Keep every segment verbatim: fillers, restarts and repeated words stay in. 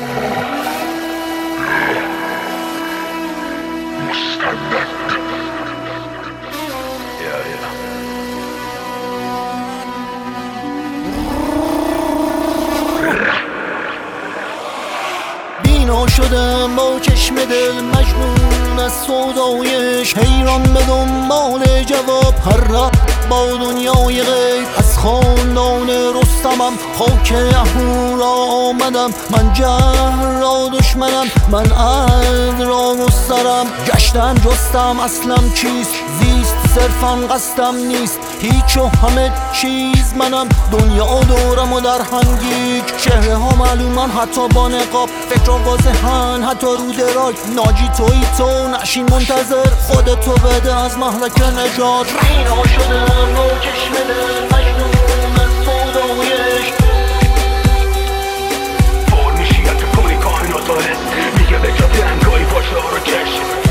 بینا شدم با چشم دل مجنون از سودایش، حیران به دنبال جواب هر راه با دنیای غیب. از خاندان رستمم خاک اهورا آمدم، من جهل را دشمنم، من عدل را گسترم. گشتم جستم اصلم چیست، زیست صرفا قصدم نیست، هیچ و همه چیز منم. دنیا دورم و در هنگیک چهره ها معلومن، حتی با نقاب فکر و واضحن، حتی رو درای. ناجی توی تو نشین منتظر، خودتو بده از مهلک نجات. بینا شدم با چشم دل مجنون از سودایش، فور میشی اگه کنی کائناتو حس، میگه به جا دنگایی باشه رو کش.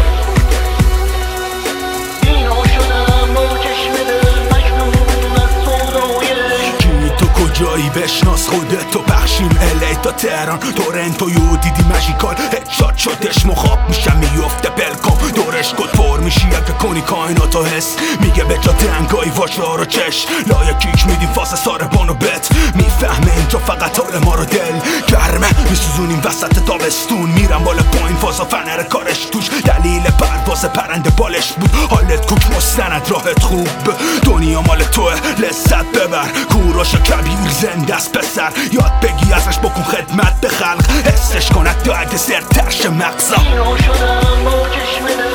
بینا شدم با چشم دل مجنون از سودایش. کی تو کجایی بشناس خودتو، بخشیم الی تا تهران تورنتو یو دیدی مژیکال هدشات شدش مخاب میشم میفته بلکام دورش کد. پر میشی اگه کنی کائناتو حس، میگه به جا دنگایی واشه ها رو چش. لایه کیک میدیم فاس ساربان و بت، میفهمه اینجا فقط حال ما رو دل گرمه. میسوزونیم وسط تابستون، میرم بالا پایین فازا فنر کارش توش. دلیل پرواز پرنده بالش بود، حالت کوک مستند راحت خوب. دنیا مال توه لذت ببر، کوروش کبیر زنده است پسر. یاد بگی ازش بکن خدمت به خلق، حسش کند تا اگه زرترش مغزا. بینا شدم با چشم دل